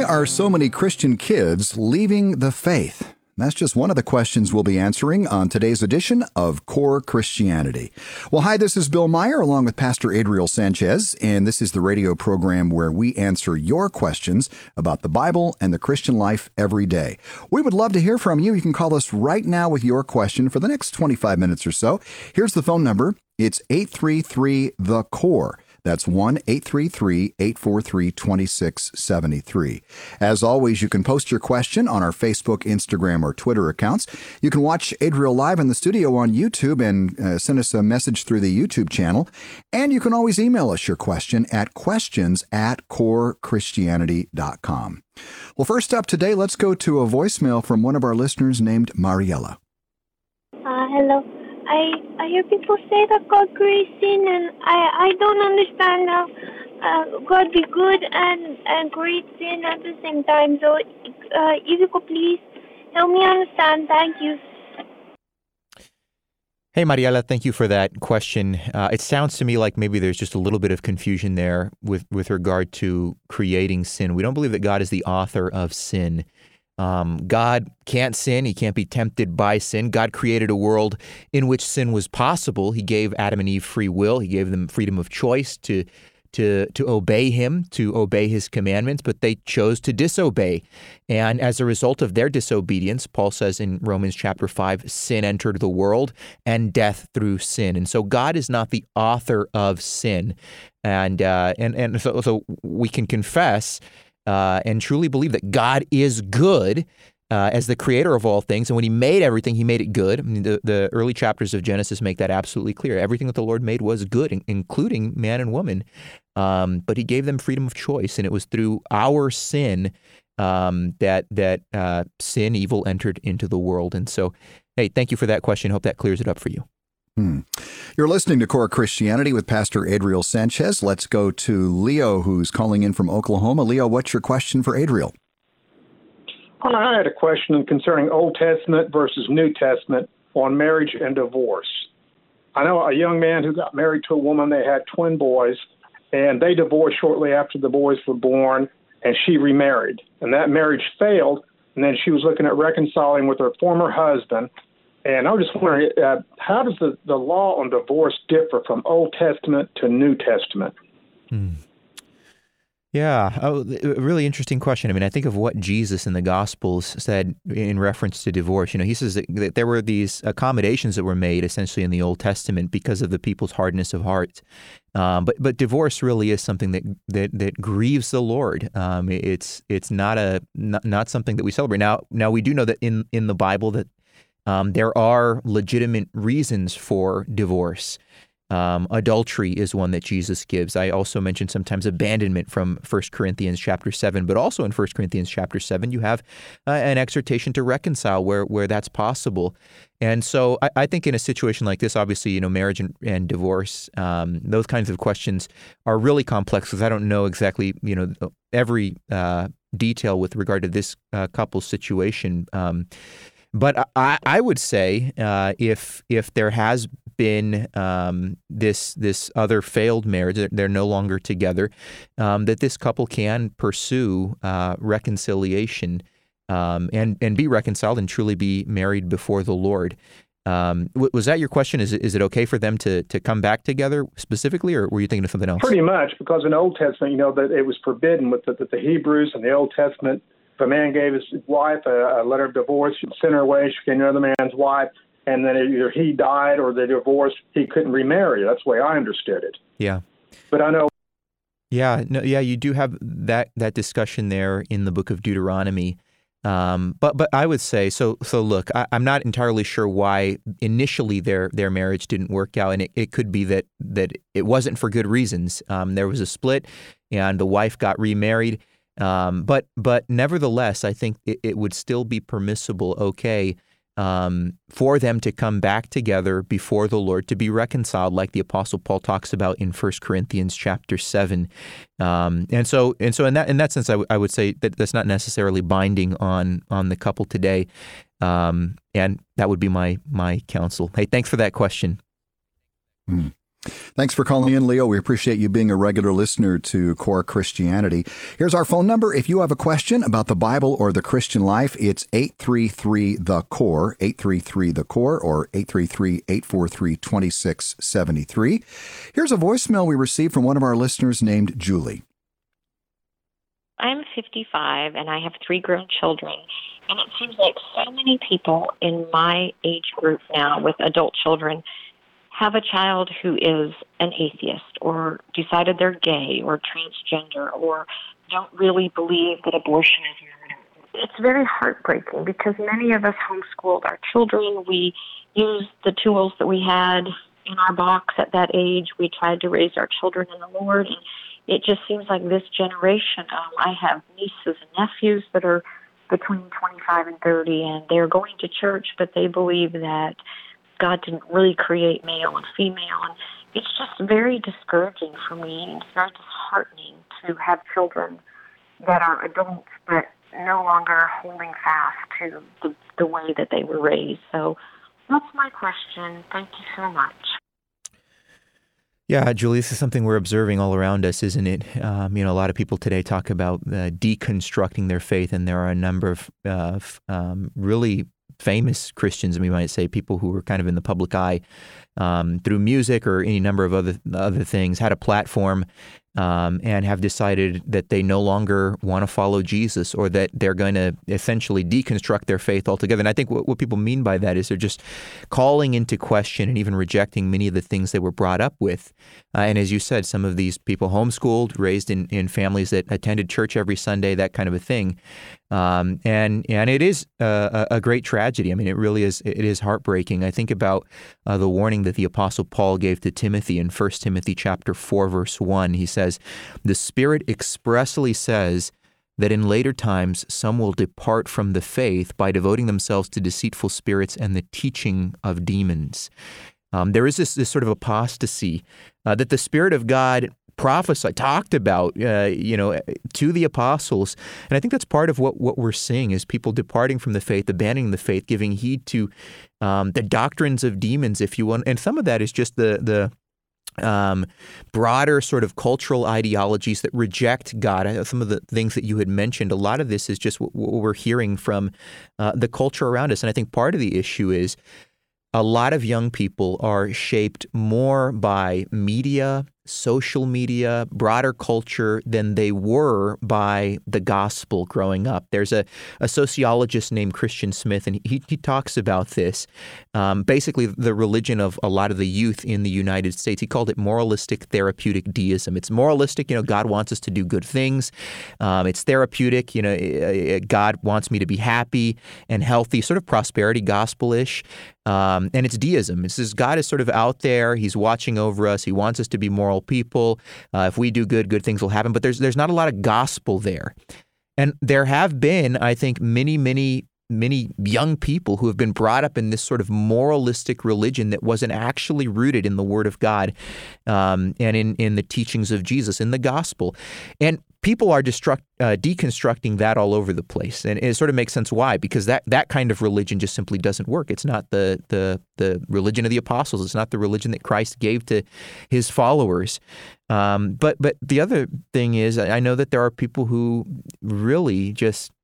Why are so many Christian kids leaving the faith? That's just one of the questions we'll be answering on today's edition of Core Christianity. Well, hi, this is Bill Meyer along with Pastor Adriel Sanchez, and this is the radio program where we answer your questions about the Bible and the Christian life every day. We would love to hear from you. You can call us right now with your question for the next 25 minutes or so. Here's the phone number. It's 833-THE-CORE. That's 1-833-843-2673. As always, you can post your question on our Facebook, Instagram, or Twitter accounts. You can watch Adriel live in the studio on YouTube and send us a message through the YouTube channel. And you can always email us your question at questions@corechristianity.com. Well, first up today, let's go to a voicemail from one of our listeners named Mariella. Hello. I hear people say that God creates sin, and I don't understand how God be good and create sin at the same time. So if you could please help me understand. Thank you. Hey, Mariela, thank you for that question. It sounds to me like maybe there's just a little bit of confusion there with regard to creating sin. We don't believe that God is the author of sin. God can't sin. He can't be tempted by sin. God created a world in which sin was possible. He gave Adam and Eve free will. He gave them freedom of choice to obey him, to obey his commandments, but they chose to disobey. And as a result of their disobedience, Paul says in Romans chapter 5, sin entered the world and death through sin. And so God is not the author of sin. And so we can confess and truly believe that God is good as the creator of all things. And when he made everything, he made it good. I mean, the early chapters of Genesis make that absolutely clear. Everything that the Lord made was good, including man and woman. But he gave them freedom of choice. And it was through our sin that sin, evil entered into the world. And so, hey, thank you for that question. Hope that clears it up for you. You're listening to Core Christianity with Pastor Adriel Sanchez. Let's go to Leo, who's calling in from Oklahoma. Leo, what's your question for Adriel? I had a question concerning Old Testament versus New Testament on marriage and divorce. I know a young man who got married to a woman. They had twin boys, and they divorced shortly after the boys were born, and she remarried. And that marriage failed, and then she was looking at reconciling with her former husband. And I was just wondering, how does the law on divorce differ from Old Testament to New Testament? Yeah, a really interesting question. I mean, I think of what Jesus in the Gospels said in reference to divorce. You know, he says that there were these accommodations that were made essentially in the Old Testament because of the people's hardness of heart. But divorce really is something that grieves the Lord. It's not something that we celebrate. Now we do know that in the Bible that there are legitimate reasons for divorce. Adultery is one that Jesus gives. I also mentioned sometimes abandonment from 1 Corinthians chapter 7, but also in 1 Corinthians chapter 7, you have an exhortation to reconcile where that's possible. And so I think in a situation like this, obviously, you know, marriage and divorce, those kinds of questions are really complex because I don't know exactly, you know, every detail with regard to this couple's situation. But I would say if there has been this other failed marriage, they're no longer together, that this couple can pursue reconciliation and be reconciled and truly be married before the Lord. Was that your question? Is it okay for them to come back together specifically, or were you thinking of something else? Pretty much, because in the Old Testament, you know, that it was forbidden with the Hebrews and the Old Testament. If a man gave his wife a letter of divorce, she'd send her away, she became another man's wife, and then either he died or they divorced, he couldn't remarry. That's the way I understood it. Yeah. But I know. Yeah, you do have that discussion there in the book of Deuteronomy. But I would say, so look, I'm not entirely sure why initially their marriage didn't work out, and it could be that it wasn't for good reasons. There was a split, and the wife got remarried. But nevertheless, I think it would still be permissible, okay, for them to come back together before the Lord to be reconciled, like the Apostle Paul talks about in 1 Corinthians chapter 7. And so in that sense, I would say that that's not necessarily binding on the couple today. And that would be my counsel. Hey, thanks for that question. Thanks for calling in, Leo. We appreciate you being a regular listener to Core Christianity. Here's our phone number. If you have a question about the Bible or the Christian life, it's 833-THE-CORE, 833-THE-CORE, or 833-843-2673. Here's a voicemail we received from one of our listeners named Julie. I'm 55 and I have 3 grown children, and it seems like so many people in my age group now with adult children have a child who is an atheist or decided they're gay or transgender or don't really believe that abortion is murder. It's very heartbreaking because many of us homeschooled our children. We used the tools that we had in our box at that age. We tried to raise our children in the Lord, and it just seems like this generation, I have nieces and nephews that are between 25 and 30, and they're going to church, but they believe that God didn't really create male and female. And it's just very discouraging for me, and it's very disheartening to have children that are adults but no longer holding fast to the way that they were raised. So that's my question. Thank you so much. Yeah, Julie, this is something we're observing all around us, isn't it? A lot of people today talk about deconstructing their faith, and there are a number of really famous Christians, we might say, people who were kind of in the public eye through music or any number of other things, had a platform and have decided that they no longer want to follow Jesus, or that they're going to essentially deconstruct their faith altogether. And I think what people mean by that is they're just calling into question and even rejecting many of the things they were brought up with. And as you said, some of these people homeschooled, raised in families that attended church every Sunday, that kind of a thing. And it is a great tragedy. I mean, it really is. It is heartbreaking. I think about the warning that the Apostle Paul gave to Timothy in 1 Timothy chapter 4, verse 1. He says, "The Spirit expressly says that in later times some will depart from the faith by devoting themselves to deceitful spirits and the teaching of demons." There is this sort of apostasy that the Spirit of God talked about, to the apostles. And I think that's part of what we're seeing is people departing from the faith, abandoning the faith, giving heed to the doctrines of demons, if you want. And some of that is just the broader sort of cultural ideologies that reject God. Some of the things that you had mentioned, a lot of this is just what we're hearing from the culture around us. And I think part of the issue is a lot of young people are shaped more by media, social media, broader culture than they were by the gospel growing up. There's a sociologist named Christian Smith, and he talks about this, basically the religion of a lot of the youth in the United States. He called it moralistic therapeutic deism. It's moralistic, God wants us to do good things. It's therapeutic, God wants me to be happy and healthy, sort of prosperity gospel-ish. And it's deism. It says God is sort of out there. He's watching over us. He wants us to be moral people. If we do good things will happen. But there's not a lot of gospel there. And there have been, I think, many young people who have been brought up in this sort of moralistic religion that wasn't actually rooted in the Word of God and in the teachings of Jesus, in the gospel. And people are deconstructing that all over the place. And it sort of makes sense why, because that kind of religion just simply doesn't work. It's not the religion of the apostles. It's not the religion that Christ gave to his followers. But the other thing is, I know that there are people who really just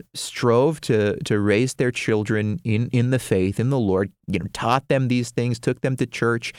strove to raise their children in the faith, in the Lord, taught them these things, took them to church,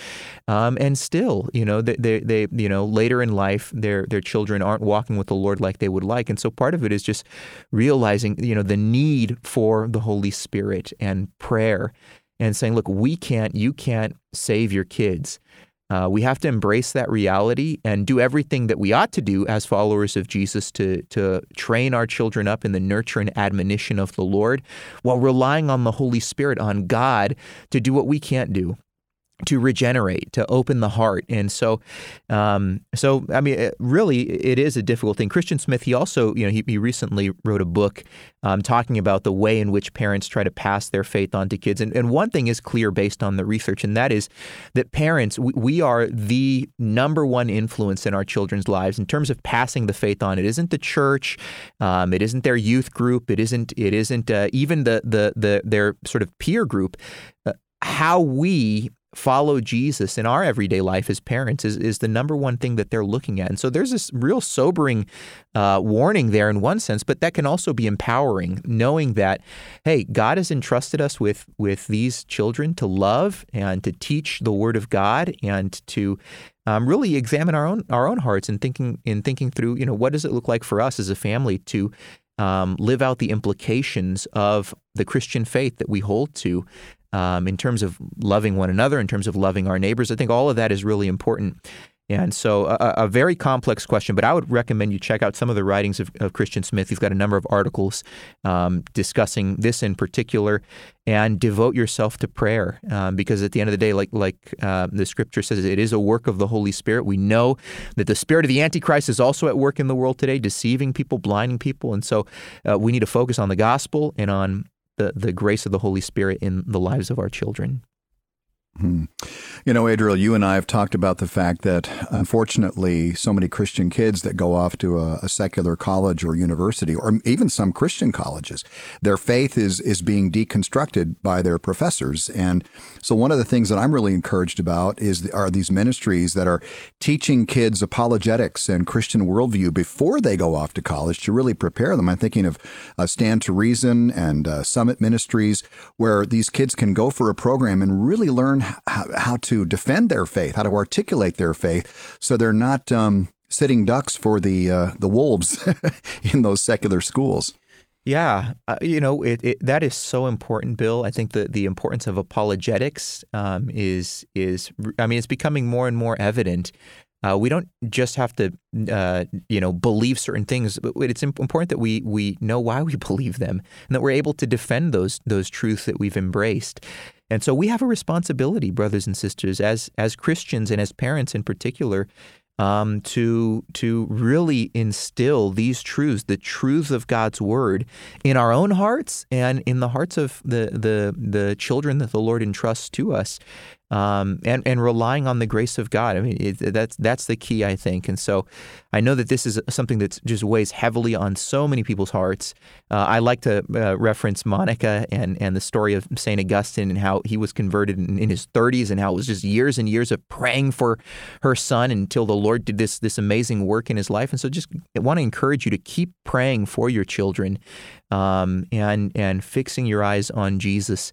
and still, they later in life, their children aren't walking with the Lord like they would like. And so part of it is just realizing, the need for the Holy Spirit and prayer and saying, look, you can't save your kids. We have to embrace that reality and do everything that we ought to do as followers of Jesus to train our children up in the nurture and admonition of the Lord, while relying on the Holy Spirit, on God, to do what we can't do, to regenerate, to open the heart. And so really, it is a difficult thing. Christian Smith, he also, he recently wrote a book talking about the way in which parents try to pass their faith on to kids. And one thing is clear based on the research, and that is that parents, we are the number one influence in our children's lives in terms of passing the faith on. It isn't the church, it isn't their youth group, it isn't even their sort of peer group. How we follow Jesus in our everyday life as parents is the number one thing that they're looking at. And so there's this real sobering warning there in one sense, but that can also be empowering, knowing that, hey, God has entrusted us with these children to love and to teach the Word of God and to really examine our own hearts and thinking through, what does it look like for us as a family to live out the implications of the Christian faith that we hold to in terms of loving one another, in terms of loving our neighbors. I think all of that is really important. And so a very complex question, but I would recommend you check out some of the writings of Christian Smith. He's got a number of articles discussing this in particular, and devote yourself to prayer because at the end of the day, like the scripture says, it is a work of the Holy Spirit. We know that the spirit of the Antichrist is also at work in the world today, deceiving people, blinding people. And so we need to focus on the gospel and on the grace of the Holy Spirit in the lives of our children. Adriel, you and I have talked about the fact that, unfortunately, so many Christian kids that go off to a secular college or university, or even some Christian colleges, their faith is being deconstructed by their professors. And so one of the things that I'm really encouraged about are these ministries that are teaching kids apologetics and Christian worldview before they go off to college to really prepare them. I'm thinking of Stand to Reason and Summit Ministries, where these kids can go for a program and really learn how to defend their faith, how to articulate their faith, so they're not sitting ducks for the wolves in those secular schools. Yeah, that is so important, Bill. I think the importance of apologetics is it's becoming more and more evident. We don't just have to, believe certain things, but it's important that we know why we believe them and that we're able to defend those truths that we've embraced. And so we have a responsibility, brothers and sisters, as Christians and as parents in particular, to really instill these truths, the truths of God's Word, in our own hearts and in the hearts of the children that the Lord entrusts to us, and relying on the grace of God. I mean, that's the key, I think. And so I know that this is something that just weighs heavily on so many people's hearts. I like to reference Monica and the story of St. Augustine and how he was converted in his 30s and how it was just years and years of praying for her son until the Lord did this amazing work in his life. And so just I want to encourage you to keep praying for your children and fixing your eyes on Jesus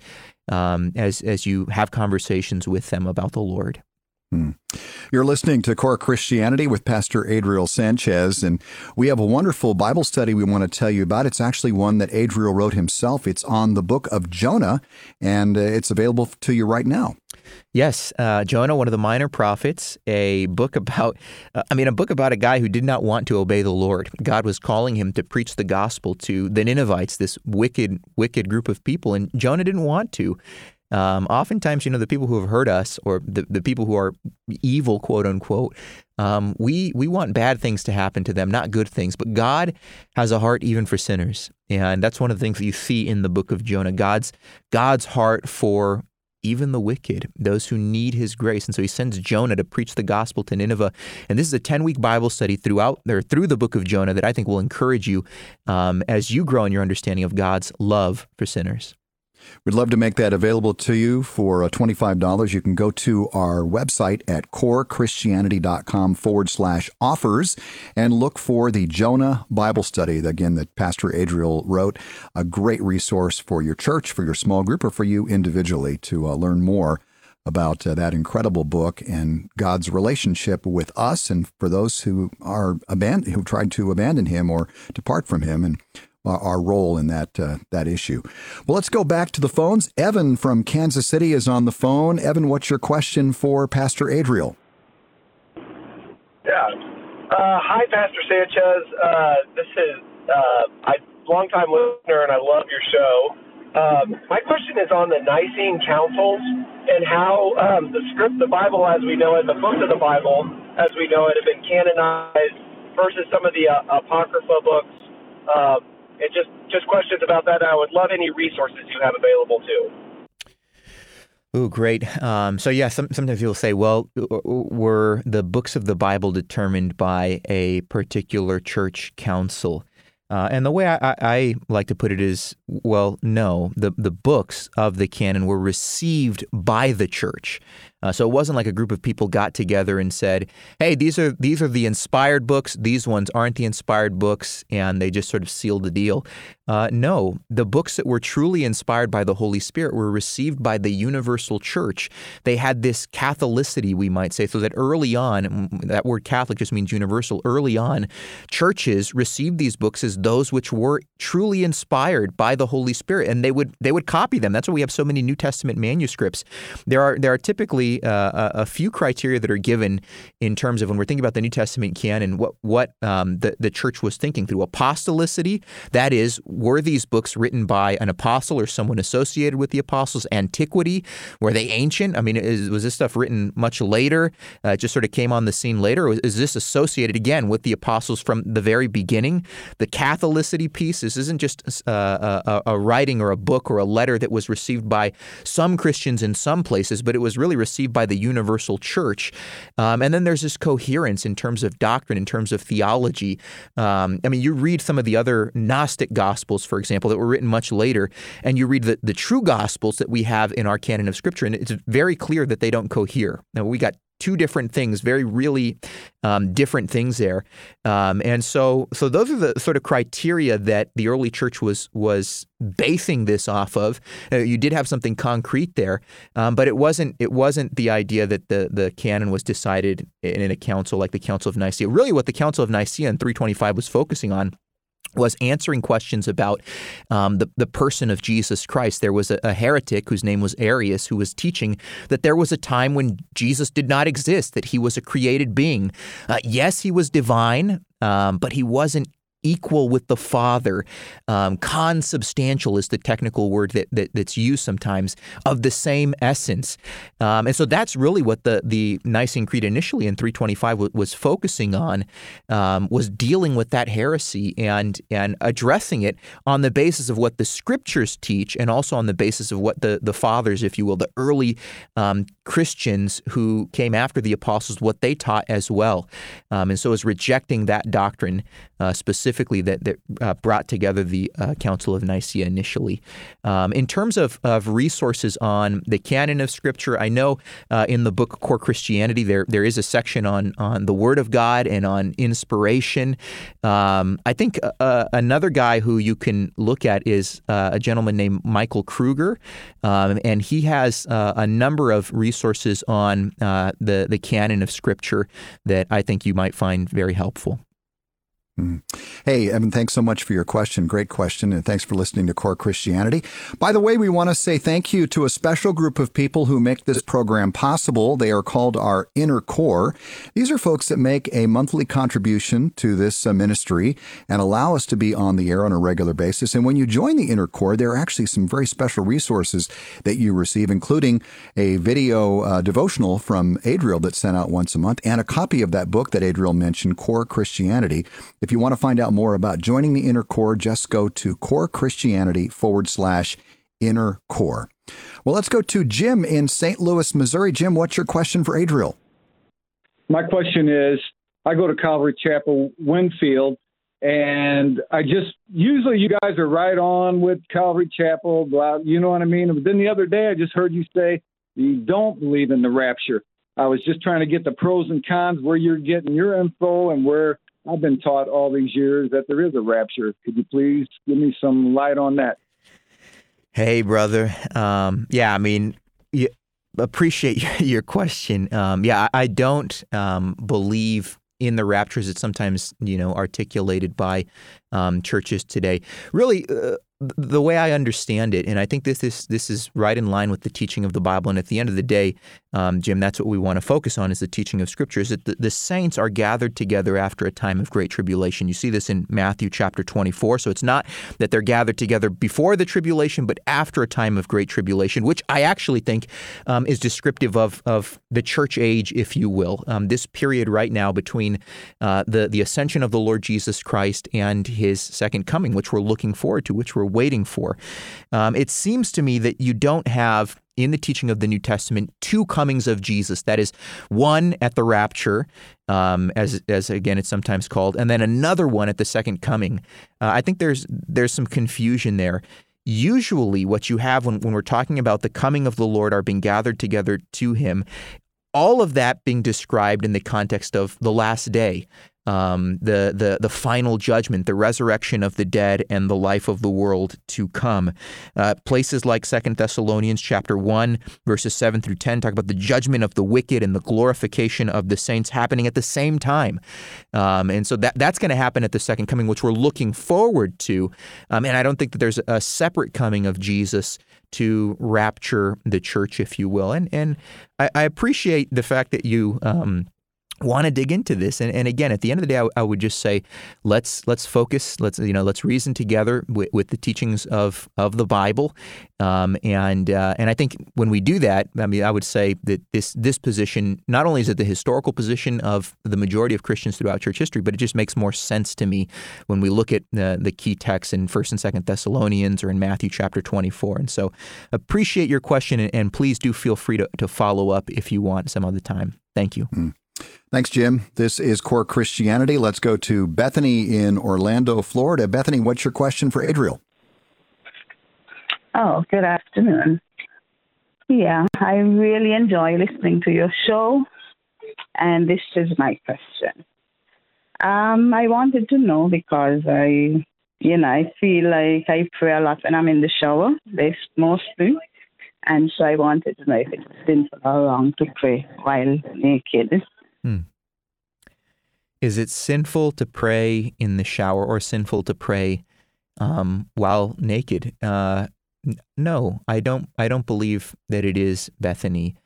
as you have conversations with them about the Lord. You're listening to Core Christianity with Pastor Adriel Sanchez, and we have a wonderful Bible study we want to tell you about. It's actually one that Adriel wrote himself. It's on the book of Jonah, and it's available to you right now. Yes, Jonah, one of the minor prophets, a book about a guy who did not want to obey the Lord. God was calling him to preach the gospel to the Ninevites, this wicked group of people, and Jonah didn't want to. Oftentimes, the people who have hurt us, or the people who are evil, quote unquote, we want bad things to happen to them, not good things. But God has a heart even for sinners, and that's one of the things that you see in the book of Jonah. God's heart for even the wicked, those who need His grace. And so He sends Jonah to preach the gospel to Nineveh. And this is a 10-week Bible study through the book of Jonah that I think will encourage you as you grow in your understanding of God's love for sinners. We'd love to make that available to you for $25. You can go to our website at corechristianity.com/offers and look for the Jonah Bible Study, again, that Pastor Adriel wrote. A great resource for your church, for your small group, or for you individually to learn more about that incredible book and God's relationship with us, and for those who who tried to abandon Him or depart from Him, and our role in that issue. Well, let's go back to the phones. Evan from Kansas City is on the phone. Evan, what's your question for Pastor Adriel? Yeah. Hi, Pastor Sanchez. This is a longtime listener, and I love your show. My question is on the Nicene Councils and how the Bible as we know it, the books of the Bible as we know it, have been canonized versus some of the Apocrypha books. And just questions about that. I would love any resources you have available too. Oh, great. So yeah, sometimes you'll say, well, were the books of the Bible determined by a particular church council? And the way I like to put it is, well, no, the books of the canon were received by the church. So it wasn't like a group of people got together and said, hey, these are the inspired books, these ones aren't the inspired books, and they just sort of sealed the deal. No, the books that were truly inspired by the Holy Spirit were received by the universal church. They had this Catholicity, we might say, so that early on, that word Catholic just means universal, early on, churches received these books as those which were truly inspired by the Holy Spirit, and they would copy them. That's why we have so many New Testament manuscripts. There are typically a few criteria that are given in terms of when we're thinking about the New Testament canon, what the church was thinking through. Apostolicity, that is, were these books written by an apostle or someone associated with the apostles? Antiquity, were they ancient? I mean, was this stuff written much later? It just sort of came on the scene later? Or is this associated, again, with the apostles from the very beginning? The Catholicity piece, this isn't just a writing or a book or a letter that was received by some Christians in some places, but it was really received by the universal church. And then there's this coherence in terms of doctrine, in terms of theology. I mean, you read some of the other Gnostic Gospels, for example, that were written much later, and you read the true Gospels that we have in our canon of Scripture, and it's very clear that they don't cohere. Now, we got two different things, very really different things there. And so those are the sort of criteria that the early church was basing this off of. You did have something concrete there, but it wasn't the idea that the canon was decided in a council like the Council of Nicaea. Really what the Council of Nicaea in 325 was focusing on was answering questions about the person of Jesus Christ. There was a heretic whose name was Arius who was teaching that there was a time when Jesus did not exist, that he was a created being. Yes, he was divine, but he wasn't equal with the Father. Consubstantial is the technical word that's used sometimes, of the same essence. And so that's really what the Nicene Creed initially in 325 was focusing on, was dealing with that heresy and addressing it on the basis of what the Scriptures teach, and also on the basis of what the fathers, if you will, the early Christians who came after the apostles, what they taught as well. And so it was rejecting that doctrine specifically that brought together the Council of Nicaea initially. In terms of resources on the canon of Scripture, I know in the book Core Christianity there is a section on the Word of God and on inspiration. I think another guy who you can look at is a gentleman named Michael Kruger, and he has a number of resources on the canon of Scripture that I think you might find very helpful. Hey, Evan, thanks so much for your question. Great question, and thanks for listening to Core Christianity. By the way, we want to say thank you to a special group of people who make this program possible. They are called our Inner Core. These are folks that make a monthly contribution to this ministry and allow us to be on the air on a regular basis. And when you join the Inner Core, there are actually some very special resources that you receive, including a video devotional from Adriel that's sent out once a month, and a copy of that book that Adriel mentioned, Core Christianity. If you want to find out more about joining the Inner Core, just go to corechristianity.com/Inner Core. Well, let's go to Jim in St. Louis, Missouri. Jim, what's your question for Adriel? My question is, I go to Calvary Chapel, Winfield, and usually you guys are right on with Calvary Chapel, you know what I mean? But then the other day I just heard you say you don't believe in the rapture. I was just trying to get the pros and cons, where you're getting your info and where I've been taught all these years that there is a rapture. Could you please give me some light on that? Hey, brother. Appreciate your question. I don't believe in the rapture as it's sometimes, articulated by churches today. Really, the way I understand it, and I think this is right in line with the teaching of the Bible, and at the end of the day, Jim, that's what we want to focus on, is the teaching of Scripture, is that the saints are gathered together after a time of great tribulation. You see this in Matthew chapter 24, so it's not that they're gathered together before the tribulation, but after a time of great tribulation, which I actually think is descriptive of the church age, if you will. This period right now between the ascension of the Lord Jesus Christ and His second coming, which we're looking forward to, which we're waiting for. It seems to me that you don't have, in the teaching of the New Testament, two comings of Jesus. That is, one at the rapture, as again it's sometimes called, and then another one at the second coming. I think there's some confusion there. Usually what you have when we're talking about the coming of the Lord, are being gathered together to him, all of that being described in the context of the last day, the final judgment, the resurrection of the dead, and the life of the world to come. Places like 2 Thessalonians chapter 1, verses 7 through 10 talk about the judgment of the wicked and the glorification of the saints happening at the same time. And so that's going to happen at the second coming, which we're looking forward to. And I don't think that there's a separate coming of Jesus to rapture the church, if you will. And I appreciate the fact that you want to dig into this. And again, at the end of the day, I would just say, let's focus, let's reason together with the teachings of the Bible. And I think when we do that, I would say that this position, not only is it the historical position of the majority of Christians throughout church history, but it just makes more sense to me when we look at the key texts in 1 and 2 Thessalonians or in Matthew chapter 24. And so appreciate your question, and please do feel free to follow up if you want some other time. Thank you. Thanks, Jim. This is Core Christianity. Let's go to Bethany in Orlando, Florida. Bethany, what's your question for Adriel? Oh, good afternoon. Yeah, I really enjoy listening to your show, and this is my question. I wanted to know because I feel like I pray a lot when I'm in the shower, mostly, and so I wanted to know if it's sinful or wrong to pray while naked. Is it sinful to pray in the shower or sinful to pray while naked? No, I don't believe that it is, Bethany.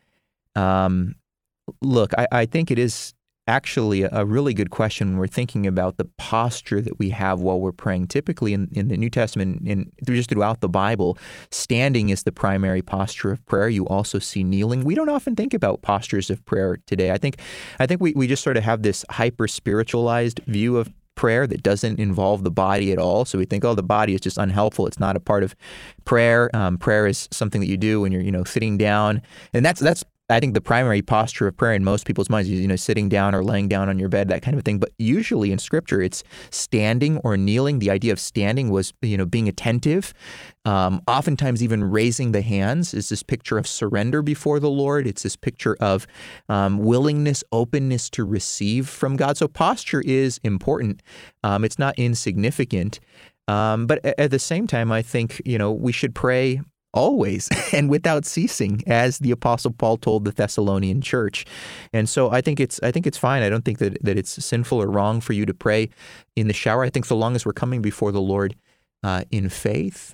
Look, I think it is actually a really good question when we're thinking about the posture that we have while we're praying. Typically in the New Testament and just throughout the Bible, standing is the primary posture of prayer. You also see kneeling. We don't often think about postures of prayer today. I think we just sort of have this hyper-spiritualized view of prayer that doesn't involve the body at all. So we think, the body is just unhelpful. It's not a part of prayer. Prayer is something that you do when you're, sitting down. And that's I think the primary posture of prayer in most people's minds is, sitting down or laying down on your bed, that kind of thing. But usually in Scripture, it's standing or kneeling. The idea of standing was, being attentive. Oftentimes even raising the hands is this picture of surrender before the Lord. It's this picture of willingness, openness to receive from God. So posture is important. It's not insignificant. But at the same time, I think, we should pray always and without ceasing, as the Apostle Paul told the Thessalonian church. And so I think it's fine. I don't think that it's sinful or wrong for you to pray in the shower. I think so long as we're coming before the Lord in faith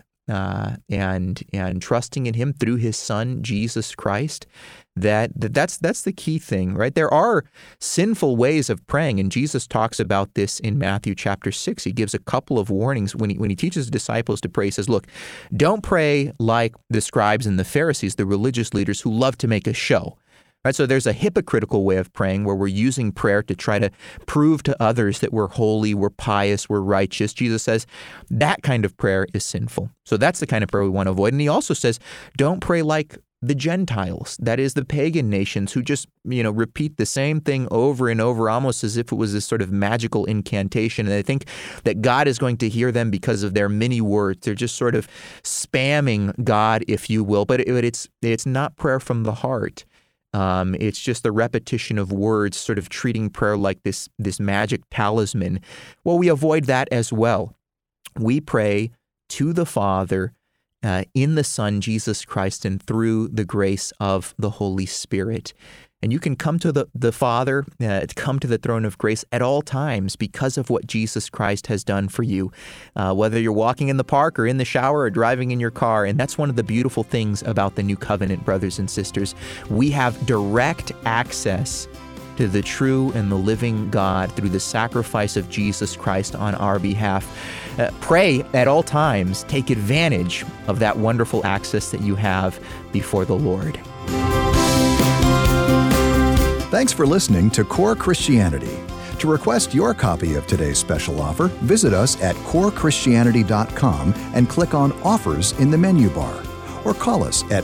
and trusting in Him through His Son, Jesus Christ, that's the key thing, right? There are sinful ways of praying, and Jesus talks about this in Matthew chapter 6. He gives a couple of warnings when he teaches the disciples to pray. He says, look, don't pray like the scribes and the Pharisees, the religious leaders who love to make a show. Right, so there's a hypocritical way of praying where we're using prayer to try to prove to others that we're holy, we're pious, we're righteous. Jesus says that kind of prayer is sinful. So that's the kind of prayer we want to avoid. And he also says, don't pray like the Gentiles, that is the pagan nations who just, repeat the same thing over and over, almost as if it was this sort of magical incantation. And they think that God is going to hear them because of their many words. They're just sort of spamming God, if you will. But it's not prayer from the heart. It's just the repetition of words, sort of treating prayer like this magic talisman. Well, we avoid that as well. We pray to the Father in the Son, Jesus Christ, and through the grace of the Holy Spirit. And you can come to the Father, come to the throne of grace at all times because of what Jesus Christ has done for you, whether you're walking in the park or in the shower or driving in your car. And that's one of the beautiful things about the new covenant, brothers and sisters. We have direct access to the true and the living God through the sacrifice of Jesus Christ on our behalf. Pray at all times. Take advantage of that wonderful access that you have before the Lord. Thanks for listening to Core Christianity. To request your copy of today's special offer, visit us at corechristianity.com and click on Offers in the menu bar. Or call us at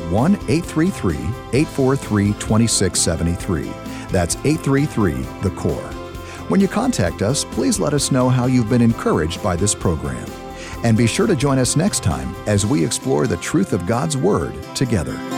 1-833-843-2673. That's 833-THE-CORE. When you contact us, please let us know how you've been encouraged by this program. And be sure to join us next time as we explore the truth of God's Word together.